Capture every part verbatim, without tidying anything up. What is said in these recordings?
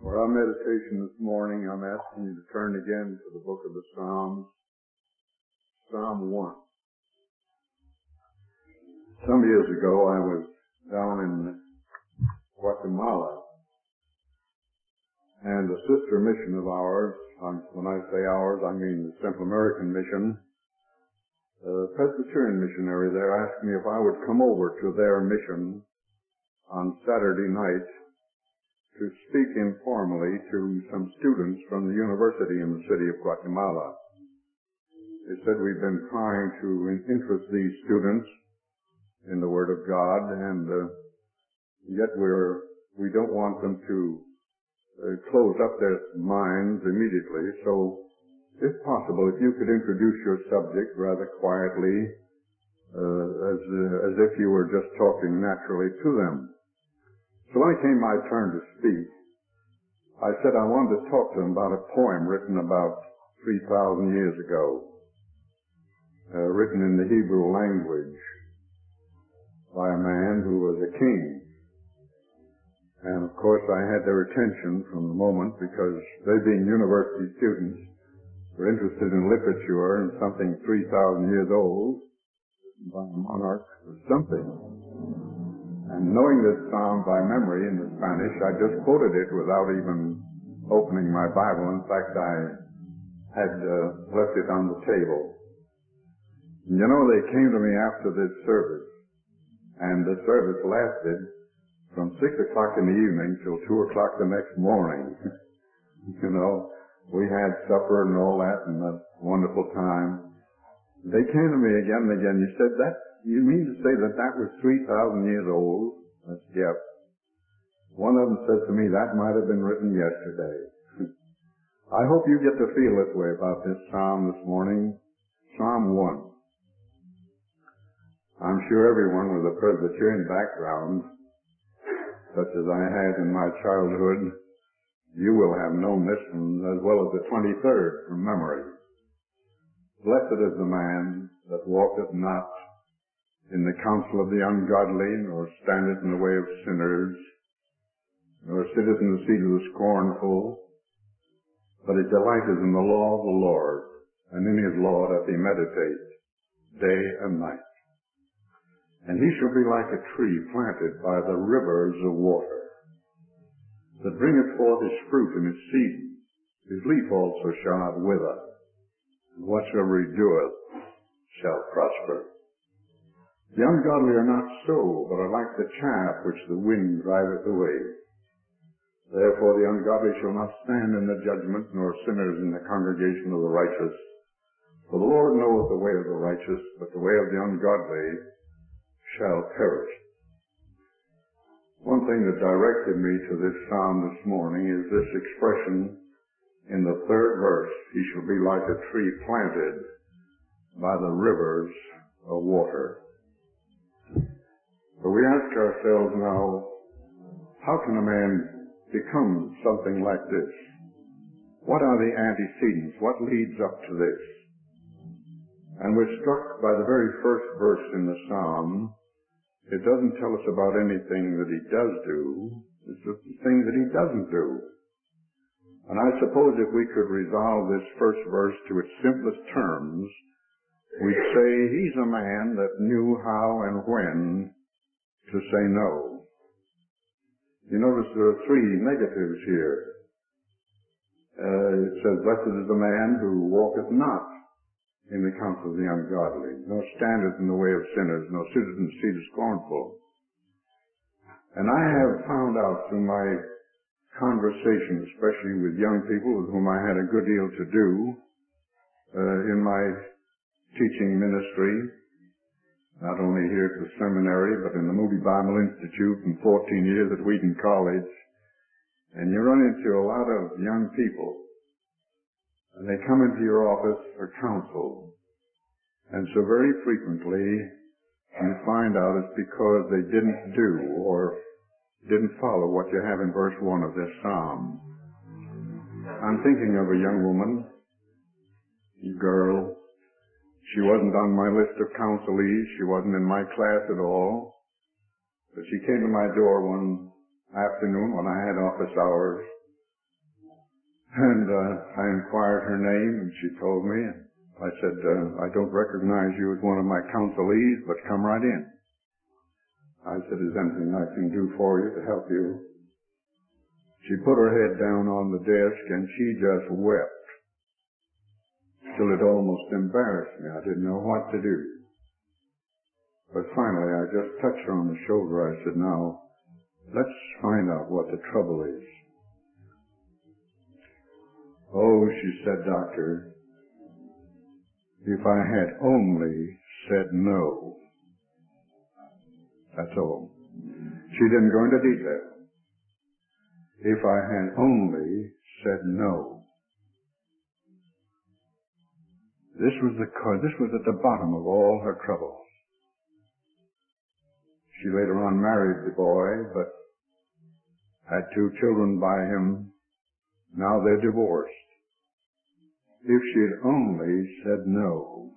For our meditation this morning, I'm asking you to turn again to the book of the Psalms, Psalm one. Some years ago, I was down in Guatemala, and a sister mission of ours, when I say ours, I mean the Central American Mission, a Presbyterian missionary there asked me if I would come over to their mission on Saturday night to speak informally to some students from the university in the city of Guatemala. They said we've been trying to interest these students in the Word of God, and uh, yet we're, we don't want them to uh, close up their minds immediately. So, if possible, if you could introduce your subject rather quietly, uh, as, uh, as if you were just talking naturally to them. So when it came my turn to speak, I said I wanted to talk to them about a poem written about three thousand years ago, uh, written in the Hebrew language by a man who was a king. And of course I had their attention from the moment because they, being university students, were interested in literature and something three thousand years old by a monarch or something. And knowing this psalm by memory in the Spanish, I just quoted it without even opening my Bible. In fact, I had uh, left it on the table. And you know, they came to me after this service, and the service lasted from six o'clock in the evening till two o'clock the next morning. You know, we had supper and all that, and a wonderful time. They came to me again and again. You said, that, you mean to say that that was three thousand years old? I said, yep. One of them said to me, that might have been written yesterday. I hope you get to feel this way about this psalm this morning. Psalm one. I'm sure everyone with a Presbyterian background, such as I had in my childhood, you will have known this one as well as the twenty-third from memory. Blessed is the man that walketh not in the counsel of the ungodly, nor standeth in the way of sinners, nor sitteth in the seat of the scornful, but his delight is in the law of the Lord, and in his law doth he meditate day and night. And he shall be like a tree planted by the rivers of water, that bringeth forth his fruit in his season. His leaf also shall not wither, and whatsoever he doeth shall prosper. The ungodly are not so, but are like the chaff which the wind driveth away. Therefore the ungodly shall not stand in the judgment, nor sinners in the congregation of the righteous. For the Lord knoweth the way of the righteous, but the way of the ungodly shall perish. One thing that directed me to this psalm this morning is this expression in the third verse, he shall be like a tree planted by the rivers of water. So we ask ourselves now, how can a man become something like this? What are the antecedents? What leads up to this? And we're struck by the very first verse in the psalm. It doesn't tell us about anything that he does do. It's just the thing that he doesn't do. And I suppose if we could resolve this first verse to its simplest terms, we'd say he's a man that knew how and when to say no. You notice there are three negatives here. Uh, it says, blessed is the man who walketh not in the counsel of the ungodly, nor standeth in the way of sinners, nor sitteth in the seat of scornful. And I have found out through my conversation, especially with young people with whom I had a good deal to do uh, in my teaching ministry, not only here at the seminary, but in the Moody Bible Institute and fourteen years at Wheaton College. And you run into a lot of young people, and they come into your office for counsel. And so very frequently, you find out it's because they didn't do or didn't follow what you have in verse one of this psalm. I'm thinking of a young woman, a girl. She wasn't on my list of counselees. She wasn't in my class at all. But she came to my door one afternoon when I had office hours, And uh, I inquired her name, and she told me. I said, uh, I don't recognize you as one of my counselees, but come right in. I said, is there anything I can do for you to help you? She put her head down on the desk, and she just wept, till it almost embarrassed me. I didn't know what to do. But finally, I just touched her on the shoulder. I said, now, let's find out what the trouble is. Oh, she said, Doctor, if I had only said no. That's all. She didn't go into detail. If I had only said no. This was the this was at the bottom of all her trouble. She later on married the boy, but had two children by him. Now they're divorced. If she'd only said no.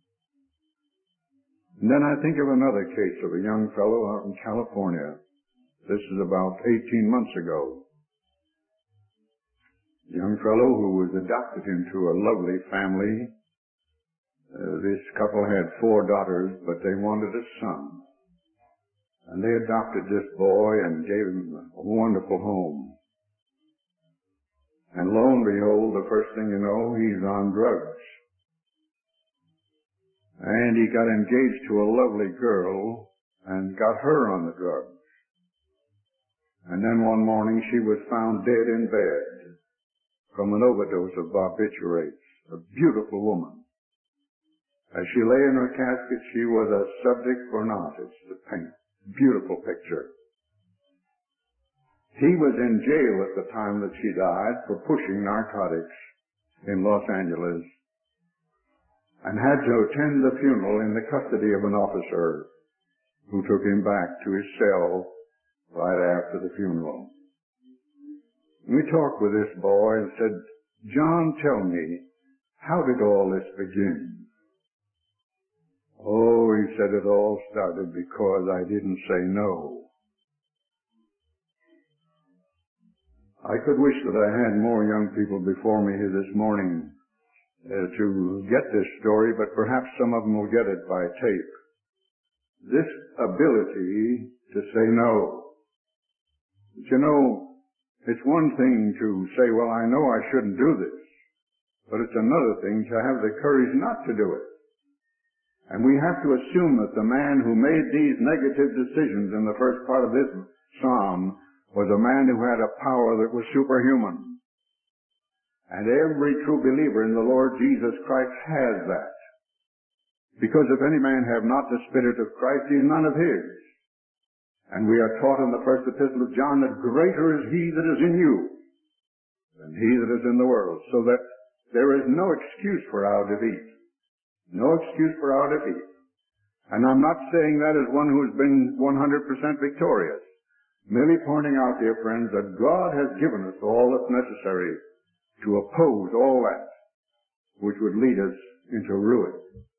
And then I think of another case of a young fellow out in California. This is about eighteen months ago. A young fellow who was adopted into a lovely family. Uh, this couple had four daughters, but they wanted a son. And they adopted this boy and gave him a wonderful home. And lo and behold, the first thing you know, he's on drugs. And he got engaged to a lovely girl and got her on the drugs. And then one morning she was found dead in bed from an overdose of barbiturates. A beautiful woman. As she lay in her casket, she was a subject for an artist to paint. Beautiful picture. He was in jail at the time that she died for pushing narcotics in Los Angeles and had to attend the funeral in the custody of an officer who took him back to his cell right after the funeral. We talked with this boy and said, John, tell me, how did all this begin? Oh, he said, it all started because I didn't say no. I could wish that I had more young people before me here this morning uh, to get this story, but perhaps some of them will get it by tape. This ability to say no. But you know, it's one thing to say, well, I know I shouldn't do this, but it's another thing to have the courage not to do it. And we have to assume that the man who made these negative decisions in the first part of this psalm was a man who had a power that was superhuman. And every true believer in the Lord Jesus Christ has that. Because if any man have not the Spirit of Christ, he is none of his. And we are taught in the first epistle of John that greater is he that is in you than he that is in the world. So that there is no excuse for our defeat. No excuse for our defeat. And I'm not saying that as one who has been one hundred percent victorious. Merely pointing out, dear friends, that God has given us all that's necessary to oppose all that which would lead us into ruin.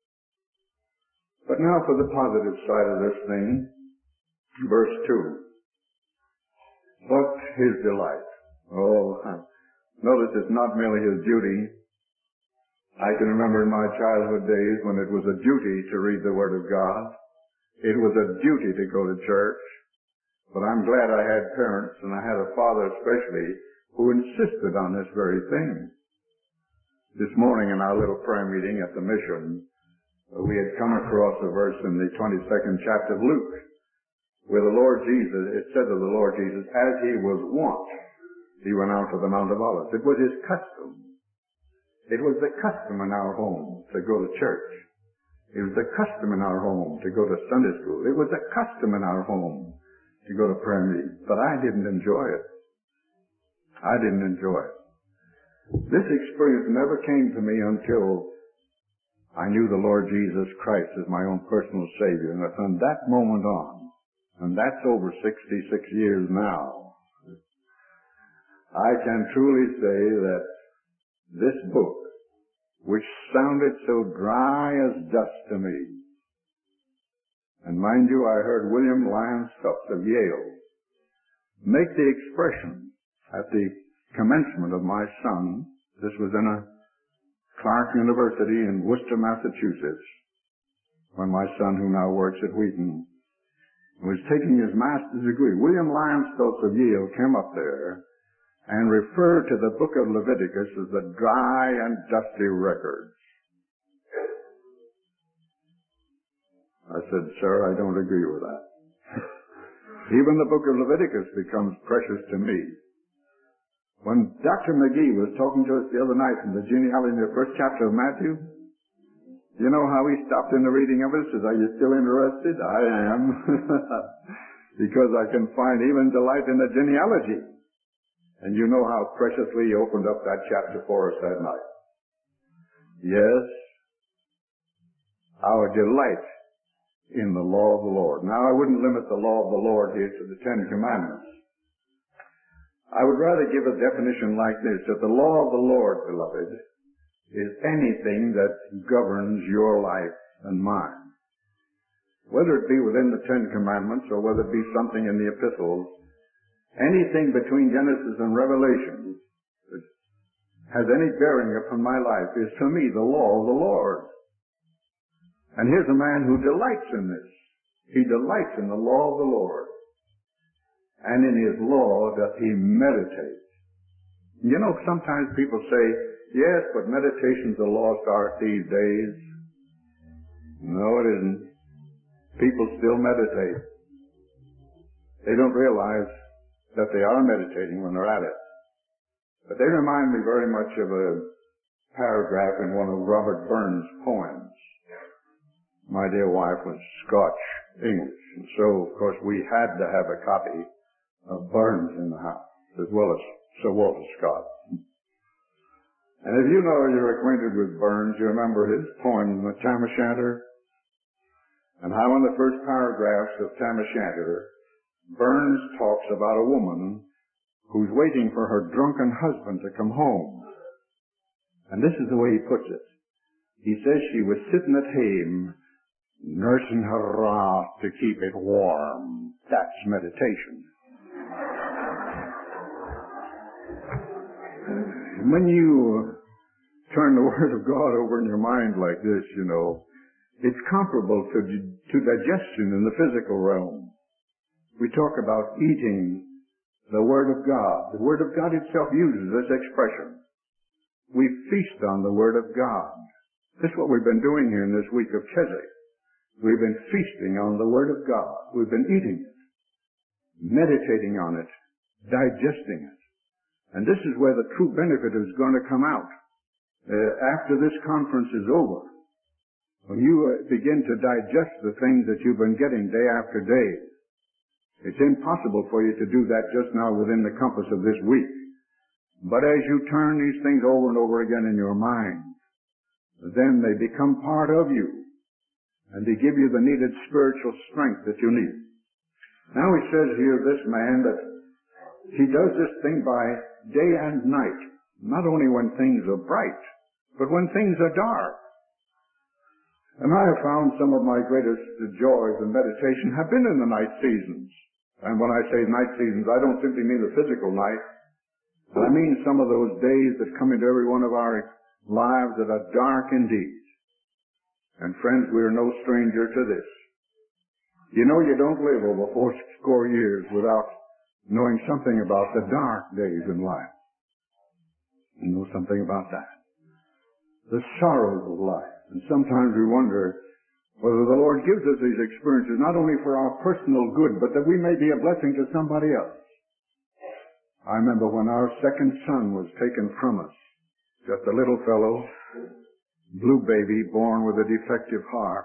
But now for the positive side of this thing, verse two. But his delight. Oh, notice it's not merely his duty. I can remember in my childhood days when it was a duty to read the Word of God. It was a duty to go to church. But I'm glad I had parents, and I had a father especially, who insisted on this very thing. This morning in our little prayer meeting at the mission, we had come across a verse in the twenty-second chapter of Luke, where the Lord Jesus, it said of the Lord Jesus, as he was wont, he went out to the Mount of Olives. It was his custom. It was the custom in our home to go to church. It was the custom in our home to go to Sunday school. It was the custom in our home to go to prayer meetings. But I didn't enjoy it. I didn't enjoy it. This experience never came to me until I knew the Lord Jesus Christ as my own personal Savior. And from that moment on, and that's over sixty-six years now, I can truly say that this book, which sounded so dry as dust to me, and mind you, I heard William Lyon Stubbs of Yale make the expression at the commencement of my son. This was in a Clark University in Worcester, Massachusetts, when my son, who now works at Wheaton, was taking his master's degree. William Lyon Stokes of Yale came up there and referred to the book of Leviticus as the dry and dusty records. I said, sir, I don't agree with that. Even the book of Leviticus becomes precious to me. When Doctor McGee was talking to us the other night from the genealogy in the first chapter of Matthew, you know how he stopped in the reading of it? Says, are you still interested? I am. Because I can find even delight in the genealogy. And you know how preciously he opened up that chapter for us that night. Yes, our delight in the law of the Lord. Now, I wouldn't limit the law of the Lord here to the Ten Commandments. I would rather give a definition like this, that the law of the Lord, beloved, is anything that governs your life and mine. Whether it be within the Ten Commandments or whether it be something in the epistles, anything between Genesis and Revelation that has any bearing upon my life is to me the law of the Lord. And here's a man who delights in this. He delights in the law of the Lord. And in his law doth he meditate. You know, sometimes people say, yes, but meditation's a lost art these days. No, it isn't. People still meditate. They don't realize that they are meditating when they're at it. But they remind me very much of a paragraph in one of Robert Burns' poems. My dear wife was Scotch English, and so, of course, we had to have a copy of Burns in the house, as well as Sir Walter Scott. And if you know you're acquainted with Burns, you remember his poem, The Tam O'Shanter, and how in the first paragraphs of Tam O'Shanter, Burns talks about a woman who's waiting for her drunken husband to come home. And this is the way he puts it. He says she was sitting at home, nursing her wrath to keep it warm. That's meditation. When you turn the Word of God over in your mind like this, you know, it's comparable to, to digestion in the physical realm. We talk about eating the Word of God. The Word of God itself uses this expression. We feast on the Word of God. This is what we've been doing here in this week of Keswick. We've been feasting on the Word of God. We've been eating it, meditating on it, digesting it. And this is where the true benefit is going to come out. Uh, after this conference is over, when you uh, begin to digest the things that you've been getting day after day, it's impossible for you to do that just now within the compass of this week. But as you turn these things over and over again in your mind, then they become part of you, and they give you the needed spiritual strength that you need. Now he says here, this man, that he does this thing by day and night, not only when things are bright, but when things are dark. And I have found some of my greatest joys in meditation have been in the night seasons. And when I say night seasons, I don't simply mean the physical night, but I mean some of those days that come into every one of our lives that are dark indeed. And friends, we are no stranger to this. You know, you don't live over four score years without knowing something about the dark days in life. You know something about that. The sorrows of life. And sometimes we wonder whether the Lord gives us these experiences not only for our personal good, but that we may be a blessing to somebody else. I remember when our second son was taken from us, just a little fellow, blue baby, born with a defective heart,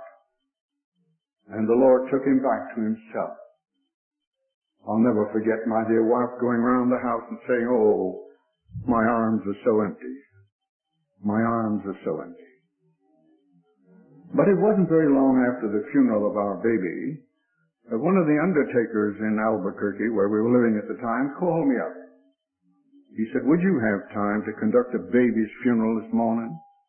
and the Lord took him back to himself. I'll never forget my dear wife going around the house and saying, oh, my arms are so empty. My arms are so empty. But it wasn't very long after the funeral of our baby that one of the undertakers in Albuquerque, where we were living at the time, called me up. He said, would you have time to conduct a baby's funeral this morning?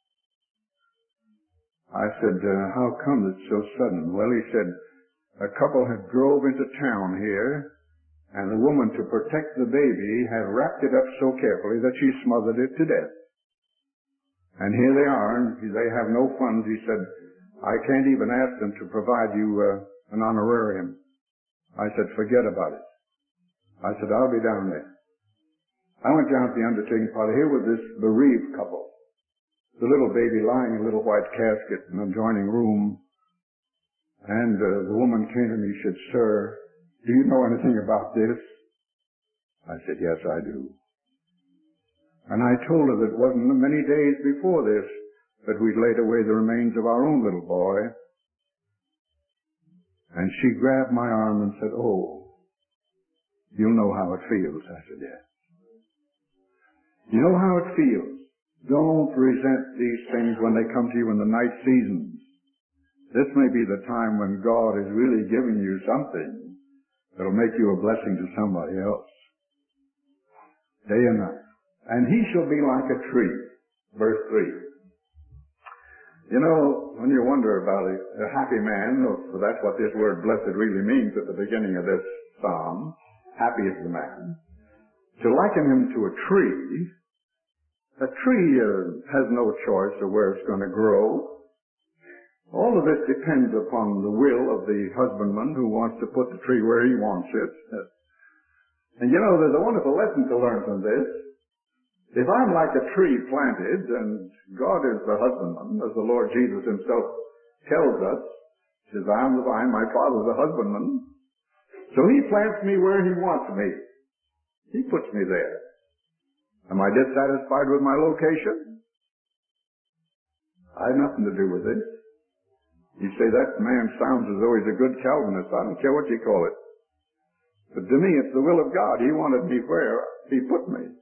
I said, uh, how come it's so sudden? Well, he said, a couple had drove into town here And the woman, to protect the baby, had wrapped it up so carefully that she smothered it to death. And here they are, and they have no funds. He said, I can't even ask them to provide you uh, an honorarium. I said, forget about it. I said, I'll be down there. I went down to the undertaking parlor. Here was this bereaved couple. The little baby lying in a little white casket in an adjoining room. And uh, the woman came to me. She said, sir, do you know anything about this? I said, yes, I do. And I told her that it wasn't many days before this that we'd laid away the remains of our own little boy. And she grabbed my arm and said, oh, you'll know how it feels. I said, yes. You know how it feels. Don't resent these things when they come to you in the night seasons. This may be the time when God is really giving you something that'll make you a blessing to somebody else. Day and night. And he shall be like a tree. Verse three. You know, when you wonder about a, a happy man, for that's what this word blessed really means at the beginning of this psalm, happy is the man, to liken him to a tree, a tree uh, has no choice of where it's going to grow. All of this depends upon the will of the husbandman who wants to put the tree where he wants it. And you know, there's a wonderful lesson to learn from this. If I'm like a tree planted, and God is the husbandman, as the Lord Jesus himself tells us, he says, I am the vine, my Father is the husbandman. So he plants me where he wants me. He puts me there. Am I dissatisfied with my location? I have nothing to do with it. You say, that man sounds as though he's a good Calvinist. I don't care what you call it. But to me, it's the will of God. He wanted me where he put me.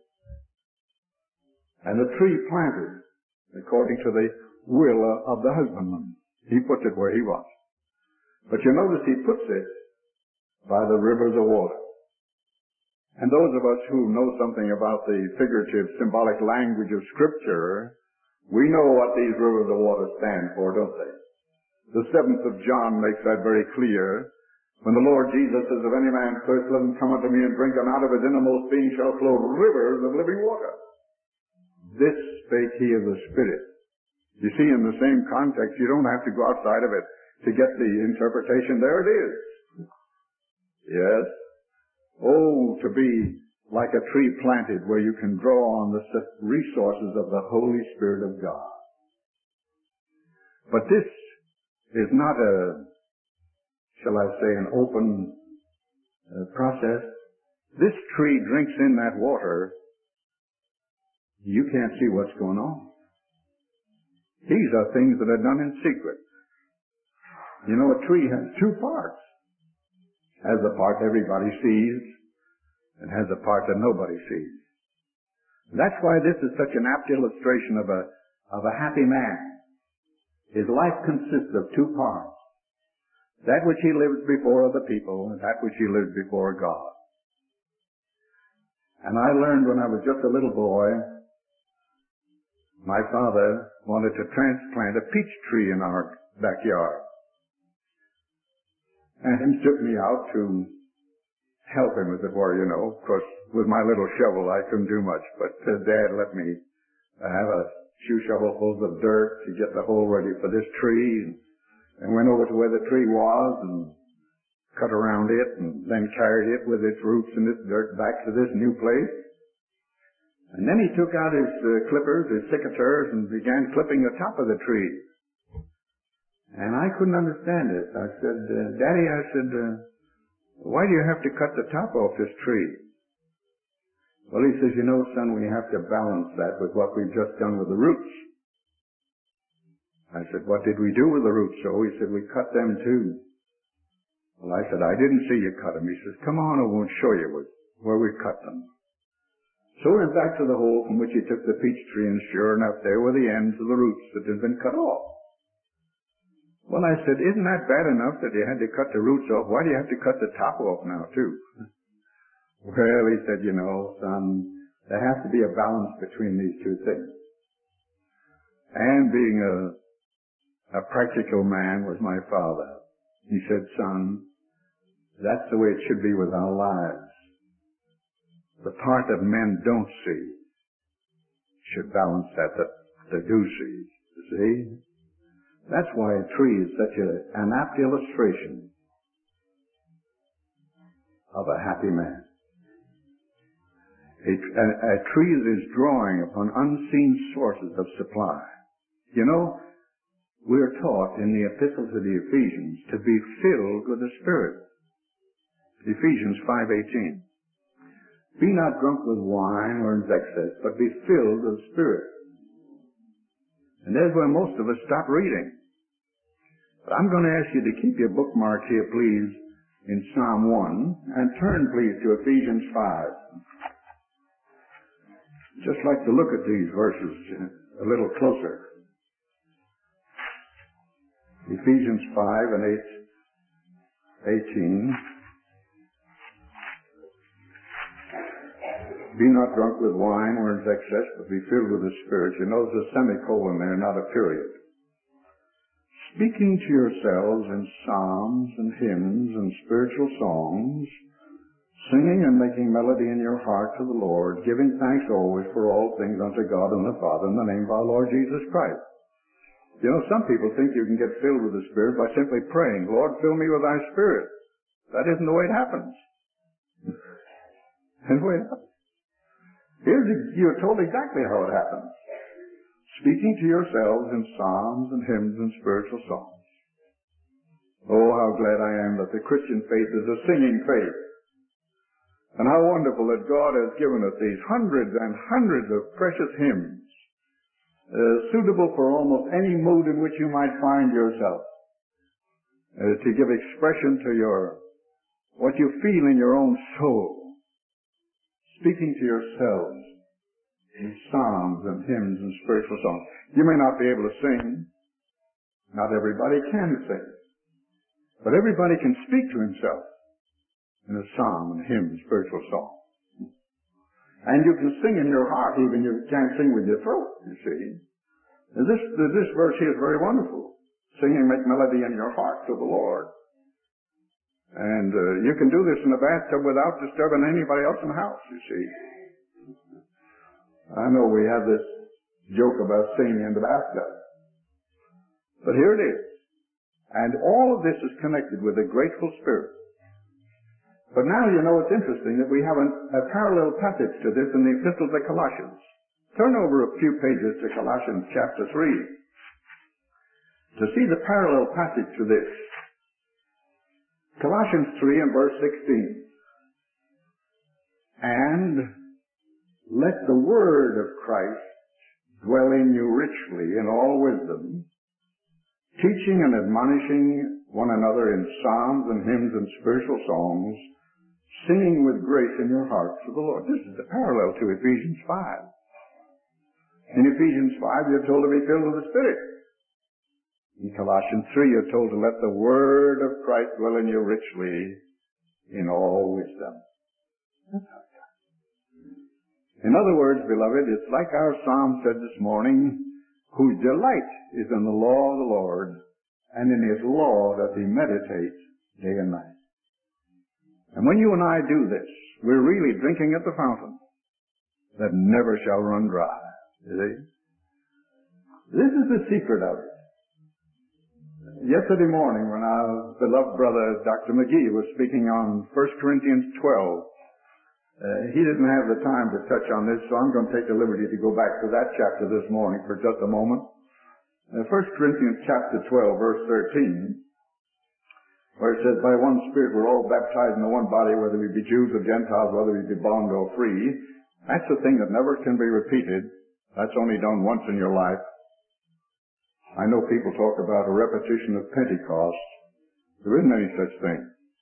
And the tree planted according to the will of the husbandman. He puts it where he wants. But you notice he puts it by the rivers of water. And those of us who know something about the figurative, symbolic language of Scripture, we know what these rivers of water stand for, don't they? The seventh of John makes that very clear. When the Lord Jesus says, if any man thirst, let him come unto me and drink, and out of his innermost being shall flow rivers of living water. This spake he of the Spirit. You see, in the same context, you don't have to go outside of it to get the interpretation. There it is. Yes. Oh, to be like a tree planted where you can draw on the resources of the Holy Spirit of God. But this is not a, shall I say, an open uh, process. This tree drinks in that water. You can't see what's going on. These are things that are done in secret. You know, a tree has two parts. Has the part everybody sees, and has a part that nobody sees. That's why this is such an apt illustration of a, of a happy man. His life consists of two parts. That which he lives before other people, and that which he lives before God. And I learned when I was just a little boy, my father wanted to transplant a peach tree in our backyard. And he took me out to help him, as it were, you know. Of course, with my little shovel, I couldn't do much. But uh, Dad let me uh, have a few shovelfuls of dirt to get the hole ready for this tree. And, and went over to where the tree was and cut around it and then carried it with its roots and its dirt back to this new place. And then he took out his uh, clippers, his secateurs, and began clipping the top of the tree. And I couldn't understand it. I said, uh, Daddy, I said, uh, why do you have to cut the top off this tree? Well, he says, you know, son, we have to balance that with what we've just done with the roots. I said, what did we do with the roots? So he said, we cut them too. Well, I said, I didn't see you cut them. He says, come on, I won't show you where we cut them. So we went back to the hole from which he took the peach tree, and sure enough, there were the ends of the roots that had been cut off. Well, I said, isn't that bad enough that you had to cut the roots off? Why do you have to cut the top off now, too? Well, he said, you know, son, there has to be a balance between these two things. And being a, a practical man was my father. He said, son, that's the way it should be with our lives. the part that men don't see should balance that that they do see. You see? That's why a tree is such a, an apt illustration of a happy man. A, a, a tree that is drawing upon unseen sources of supply. You know, we are taught in the epistle to the Ephesians to be filled with the Spirit. Ephesians five eighteen. Be not drunk with wine or in excess, but be filled with the Spirit. And there's where most of us stop reading. But I'm going to ask you to keep your bookmark here, please, in Psalm one, and turn, please, to Ephesians five. Just like to look at these verses a little closer. Ephesians five and eight, eighteen. Be not drunk with wine or in excess, but be filled with the Spirit. You notice a semicolon there, not a period. Speaking to yourselves in psalms and hymns and spiritual songs, singing and making melody in your heart to the Lord, giving thanks always for all things unto God and the Father in the name of our Lord Jesus Christ. You know, some people think you can get filled with the Spirit by simply praying, Lord, fill me with thy Spirit. That isn't the way it happens. That's the way it happens. Here's, you're told exactly how it happens. Speaking to yourselves in psalms and hymns and spiritual songs. Oh, how glad I am that the Christian faith is a singing faith. And how wonderful that God has given us these hundreds and hundreds of precious hymns, uh, suitable for almost any mood in which you might find yourself, uh, to give expression to your, what you feel in your own soul. Speaking to yourselves in psalms and hymns and spiritual songs. You may not be able to sing. Not everybody can sing. But everybody can speak to himself in a psalm and hymn and spiritual song. And you can sing in your heart, even you can't sing with your throat, you see. And this, this verse here is very wonderful. Sing and make melody in your heart to the Lord. And uh, you can do this in the bathtub without disturbing anybody else in the house, you see. I know we have this joke about singing in the bathtub. But here it is. And all of this is connected with a grateful spirit. But now you know it's interesting that we have an, a parallel passage to this in the Epistle to Colossians. Turn over a few pages to Colossians chapter three to see the parallel passage to this. Colossians three and verse sixteen. And let the word of Christ dwell in you richly in all wisdom, teaching and admonishing one another in psalms and hymns and spiritual songs, singing with grace in your hearts to the Lord. This is the parallel to Ephesians five. In Ephesians five, you're told to be filled with the Spirit. In Colossians three, you're told to let the word of Christ dwell in you richly in all wisdom. That's how it's done. In other words, beloved, it's like our psalm said this morning, whose delight is in the law of the Lord, and in his law doth he meditate day and night. And when you and I do this, we're really drinking at the fountain that never shall run dry. You see? This is the secret of it. Yesterday morning when our beloved brother Doctor McGee was speaking on First Corinthians twelve, uh, he didn't have the time to touch on this, so I'm going to take the liberty to go back to that chapter this morning for just a moment. Uh, First Corinthians chapter twelve, verse thirteen, where it says, by one Spirit we're all baptized in the one body, whether we be Jews or Gentiles, whether we be bond or free. That's a thing that never can be repeated. That's only done once in your life. I know people talk about a repetition of Pentecost. There isn't any such thing.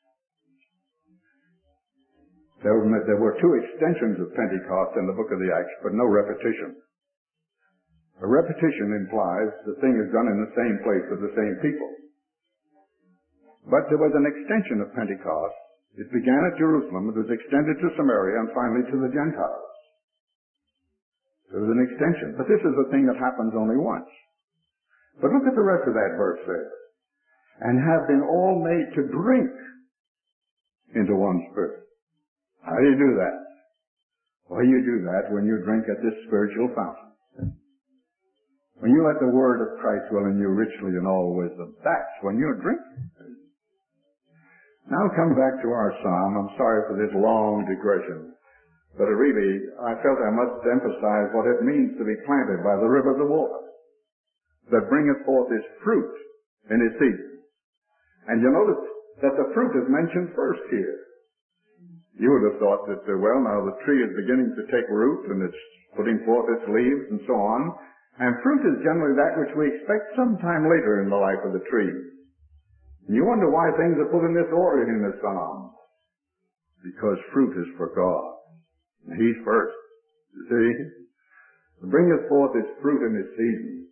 There were, there were two extensions of Pentecost in the book of the Acts, but no repetition. A repetition implies the thing is done in the same place with the same people. But there was an extension of Pentecost. It began at Jerusalem, it was extended to Samaria, and finally to the Gentiles. There was an extension. But this is a thing that happens only once. But look at the rest of that verse there. And have been all made to drink into one Spirit. How do you do that? Well, you do that when you drink at this spiritual fountain. When you let the word of Christ dwell in you richly in all wisdom, that's when you're drinking. Now come back to our psalm. I'm sorry for this long digression, but it really, I felt I must emphasize what it means to be planted by the rivers of water that bringeth forth his fruit in his season. And you notice that the fruit is mentioned first here. You would have thought that, uh, well, now the tree is beginning to take root and it's putting forth its leaves and so on. And fruit is generally that which we expect sometime later in the life of the tree. And you wonder why things are put in this order in the Psalm. Because fruit is for God. And he's first. You see? To bring us forth its fruit in its season.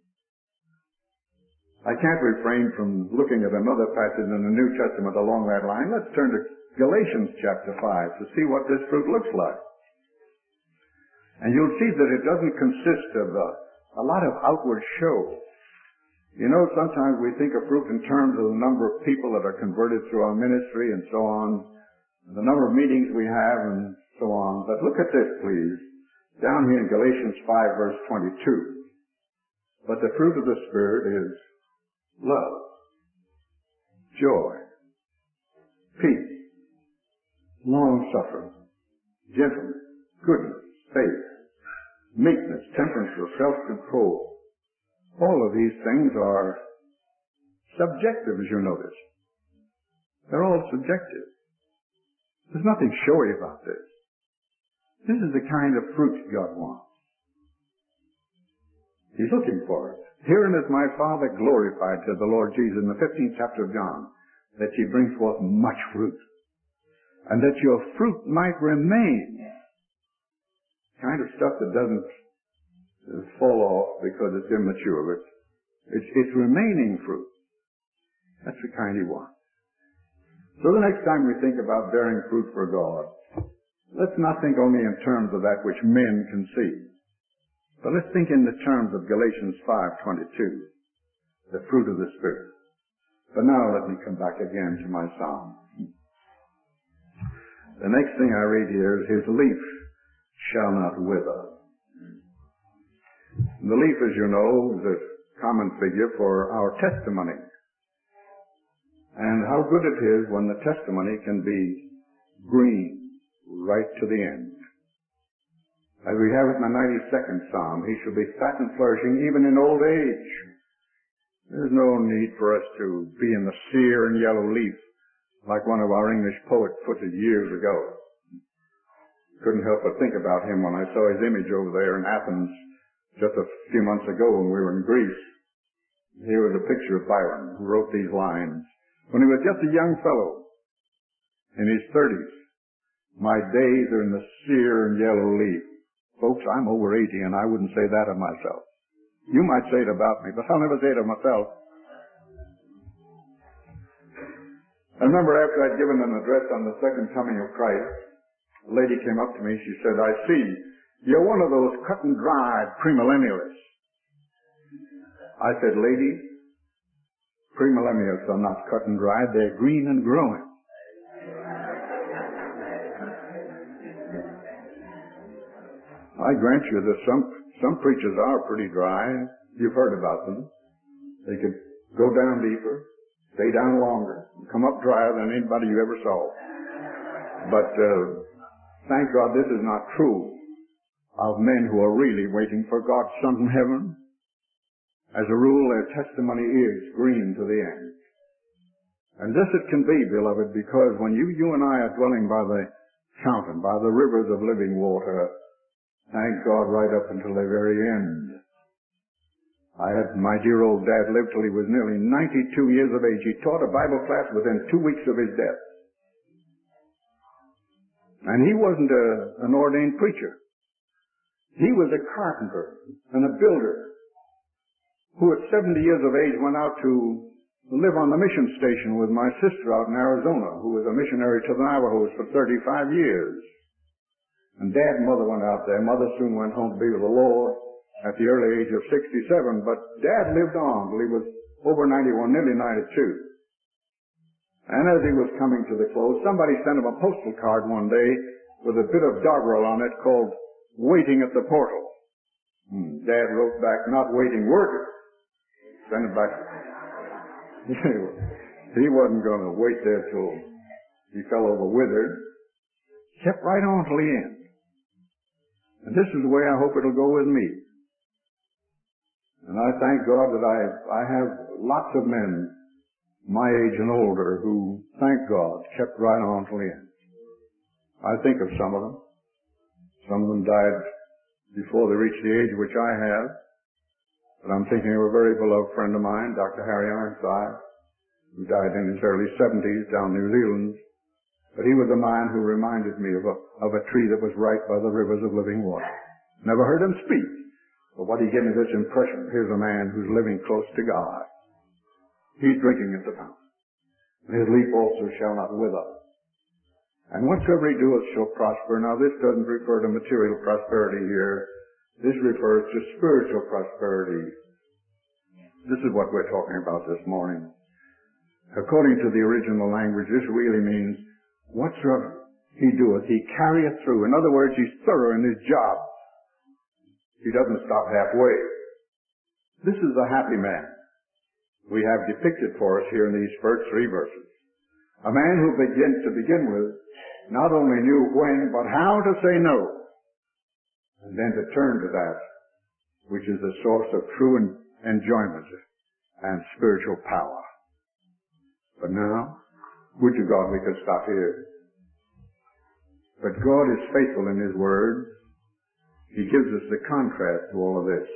I can't refrain from looking at another passage in the New Testament along that line. Let's turn to Galatians chapter five to see what this fruit looks like. And you'll see that it doesn't consist of a, a lot of outward show. You know, sometimes we think of fruit in terms of the number of people that are converted through our ministry and so on, and the number of meetings we have and so on. But look at this, please, down here in Galatians five, verse twenty-two. But the fruit of the Spirit is love, joy, peace, long-suffering, gentleness, goodness, faith, meekness, temperance, or self-control. All of these things are subjective, as you notice. They're all subjective. There's nothing showy about this. This is the kind of fruit God wants. He's looking for it. Herein is my Father glorified, said the Lord Jesus in the fifteenth chapter of John, that ye bring forth much fruit, and that your fruit might remain. Kind of stuff that doesn't fall off because it's immature, but it's, it's remaining fruit. That's the kind he wants. So the next time we think about bearing fruit for God, let's not think only in terms of that which men can see, but let's think in the terms of Galatians five twenty-two, the fruit of the Spirit. But now let me come back again to my psalm. The next thing I read here is, his leaf shall not wither. The leaf, as you know, is a common figure for our testimony. And how good it is when the testimony can be green right to the end. As we have it in the ninety-second Psalm, he shall be fat and flourishing even in old age. There's no need for us to be in the sere and yellow leaf like one of our English poets put it years ago. Couldn't help but think about him when I saw his image over there in Athens just a few months ago when we were in Greece. Here was a picture of Byron, who wrote these lines. When he was just a young fellow, in his thirties, my days are in the sere and yellow leaf. Folks, I'm over eighty, and I wouldn't say that of myself. You might say it about me, but I'll never say it of myself. I remember after I'd given an address on the second coming of Christ, a lady came up to me. She said, I see you're one of those cut and dried premillennialists. I said, lady, premillennialists are not cut and dried. They're green and growing. I grant you that some, some preachers are pretty dry. You've heard about them. They could go down deeper, stay down longer, and come up drier than anybody you ever saw. But uh, thank God this is not true of men who are really waiting for God's Son from heaven. As a rule, their testimony is green to the end. And this it can be, beloved, because when you, you and I are dwelling by the fountain, by the rivers of living water, thank God right up until the very end. I had my dear old dad live till he was nearly ninety-two years of age. He taught a Bible class within two weeks of his death. And he wasn't a, an ordained preacher. He was a carpenter and a builder who at seventy years of age went out to live on the mission station with my sister out in Arizona, who was a missionary to the Navajos for thirty-five years. And Dad and Mother went out there. Mother soon went home to be with the Lord at the early age of sixty-seven, but Dad lived on till he was over ninety-one, nearly ninety-two. And as he was coming to the close, somebody sent him a postal card one day with a bit of doggerel on it called waiting at the portal. Hmm. Dad wrote back, not waiting, working. Send it back. He wasn't going to wait there till he fell over withered. Kept right on till the end. And this is the way I hope it'll go with me. And I thank God that I, I have lots of men my age and older who, thank God, kept right on till the end. I think of some of them. Some of them died before they reached the age which I have. But I'm thinking of a very beloved friend of mine, Doctor Harry Ironside, who died in his early seventies down in New Zealand. But he was a man who reminded me of a, of a tree that was right by the rivers of living water. Never heard him speak, but what he gave me this impression, here's a man who's living close to God. He's drinking at the fountain. His leaf also shall not wither. And whatsoever he doeth shall prosper. Now this doesn't refer to material prosperity here. This refers to spiritual prosperity. This is what we're talking about this morning. According to the original language, this really means whatsoever he doeth, he carrieth through. In other words, he's thorough in his job. He doesn't stop halfway. This is a happy man we have depicted for us here in these first three verses. A man who begins to begin with not only knew when, but how to say no, and then to turn to that which is the source of true enjoyment and spiritual power. But now, would to God we could stop here. But God is faithful in His Word. He gives us the contrast to all of this.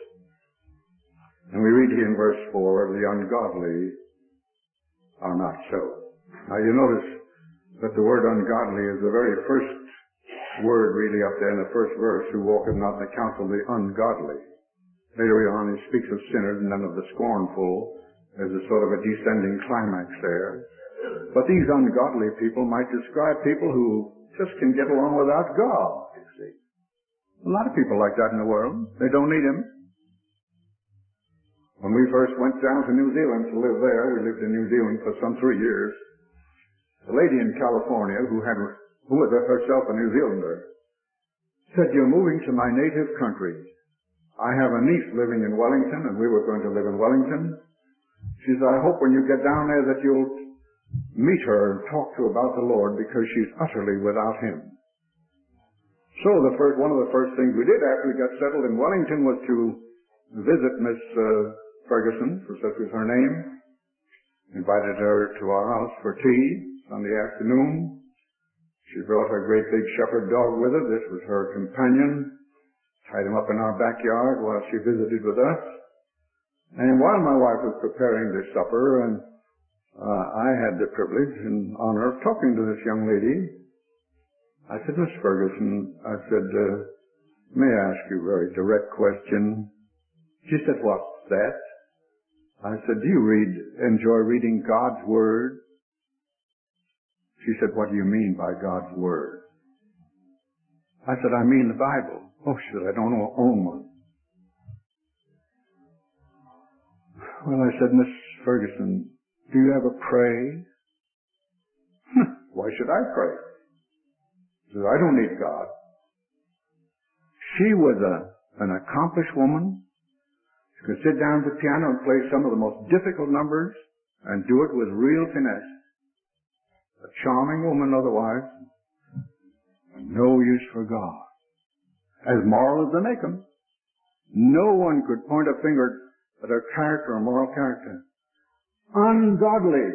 And we read here in verse four, the ungodly are not so. Now you notice that the word ungodly is the very first word really up there in the first verse, who walketh not in the counsel of the ungodly. Later on he speaks of sinners and then of the scornful. There's a sort of a descending climax there. But these ungodly people might describe people who just can get along without God, you see. A lot of people like that in the world. They don't need Him. When we first went down to New Zealand to live there, we lived in New Zealand for some three years. A lady in California who had, who was herself a New Zealander, said, "You're moving to my native country. I have a niece living in Wellington, and we were going to live in Wellington. She said, I hope when you get down there that you'll meet her and talk to her about the Lord, because she's utterly without Him." So the first, one of the first things we did after we got settled in Wellington was to visit Miss uh, Ferguson, for such was her name. Invited her to our house for tea Sunday afternoon. She brought her great big shepherd dog with her. This was her companion. Tied him up in our backyard while she visited with us. And while my wife was preparing the supper, and uh, I had the privilege and honor of talking to this young lady, I said, "Miss Ferguson," I said, uh, "may I ask you a very direct question?" She said, "What's that?" I said, "Do you read, enjoy reading God's Word?" She said, "What do you mean by God's Word?" I said, "I mean the Bible." "Oh," she said, "I don't own one." Well, I said, "Miss Ferguson, do you ever pray?" "Why should I pray?" She said, "I don't need God." She was a, an accomplished woman. She could sit down at the piano and play some of the most difficult numbers and do it with real finesse. A charming woman otherwise. No use for God. As moral as they make them. No one could point a finger at her character or moral character. Ungodly.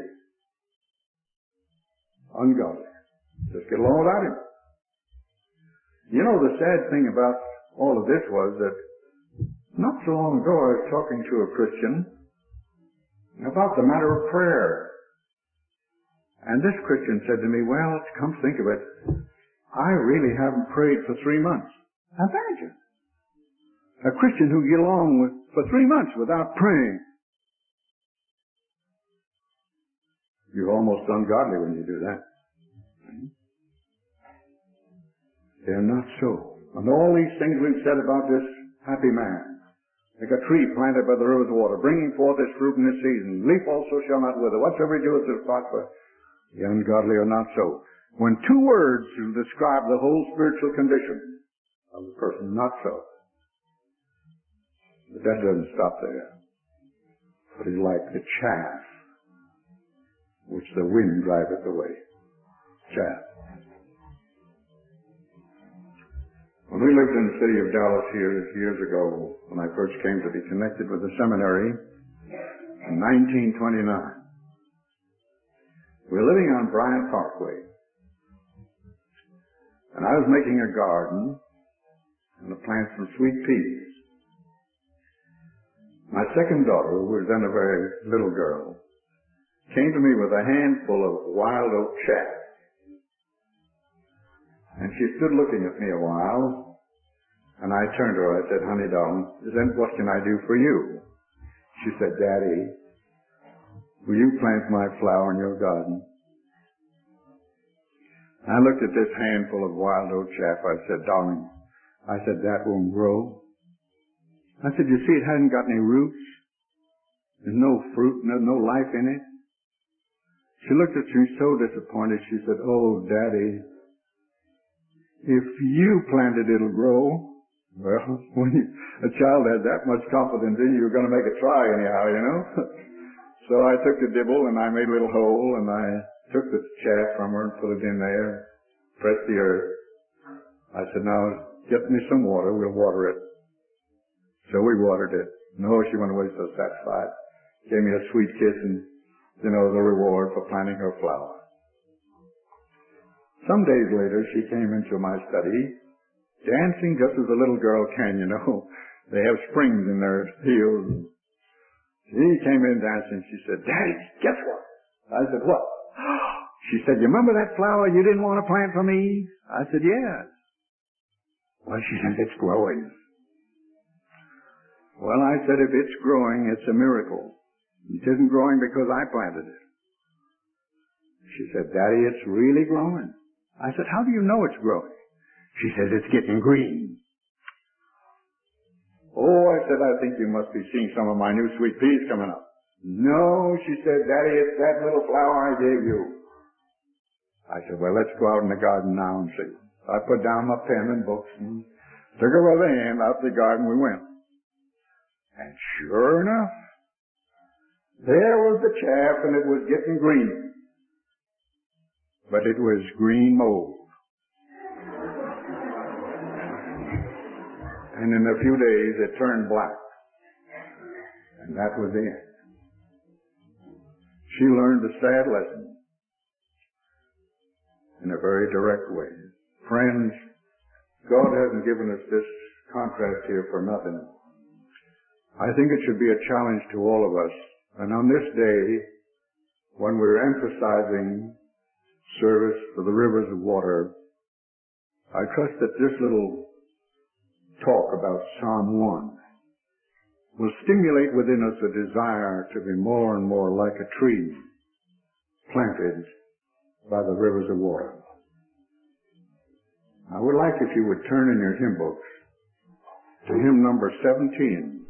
Ungodly. Just get along without Him. You know, the sad thing about all of this was that not so long ago I was talking to a Christian about the matter of prayer. And this Christian said to me, "Well, come think of it, I really haven't prayed for three months. Imagine. A Christian who get along with for three months without praying. You're almost ungodly when you do that. They're not so. And all these things we've said about this happy man, like a tree planted by the rivers of water, bringing forth its fruit in its season, leaf also shall not wither, whatsoever he doeth shall prosper. The ungodly are not so. When two words describe the whole spiritual condition of the person. Not so. But that doesn't stop there. But he's like the chaff which the wind driveth away. Chaff. When we lived in the city of Dallas here years ago, when I first came to be connected with the seminary in nineteen twenty-nine, we were living on Bryant Parkway. And I was making a garden and to plant some sweet peas. My second daughter, who was then a very little girl, came to me with a handful of wild oat chaff. And she stood looking at me a while, and I turned to her. I said, "Honey, darling, then what can I do for you?" She said, "Daddy, will you plant my flower in your garden?" I looked at this handful of wild oat chaff. I said, "Darling," I said, "that won't grow." I said, "You see, it hasn't got any roots. There's no fruit, no, no life in it." She looked at me so disappointed. She said, "Oh, Daddy, if you plant it, it'll grow." Well, when you, a child had that much confidence in you, you're going to make a try anyhow, you know. So I took the dibble and I made a little hole and I took the chaff from her and put it in there, pressed the earth. I said, "Now get me some water, we'll water it." So we watered it. No, she went away so satisfied. Gave me a sweet kiss and, you know, the reward for planting her flower. Some days later, she came into my study, dancing just as a little girl can, you know. They have springs in their heels. She came in dancing. She said, "Daddy, guess what?" I said, "What?" She said, "You remember that flower you didn't want to plant for me?" I said, "Yes." Well, she said, "It's growing." Well, I said, "If it's growing, it's a miracle. It isn't growing because I planted it." She said, "Daddy, it's really growing." I said, "How do you know it's growing?" She says, "It's getting green." "Oh," I said, "I think you must be seeing some of my new sweet peas coming up." "No," she said, "Daddy, it's that little flower I gave you." I said, "Well, let's go out in the garden now and see." I put down my pen and books and took her by the hand. Out to the garden we went. And sure enough, there was the chaff and it was getting green. But it was green mold. And in a few days it turned black. And that was the end. She learned a sad lesson in a very direct way. Friends, God hasn't given us this contrast here for nothing. I think it should be a challenge to all of us. And on this day, when we're emphasizing service for the rivers of water, I trust that this little talk about Psalm one will stimulate within us a desire to be more and more like a tree planted by the rivers of water. I would like if you would turn in your hymn books to hymn number seventeen.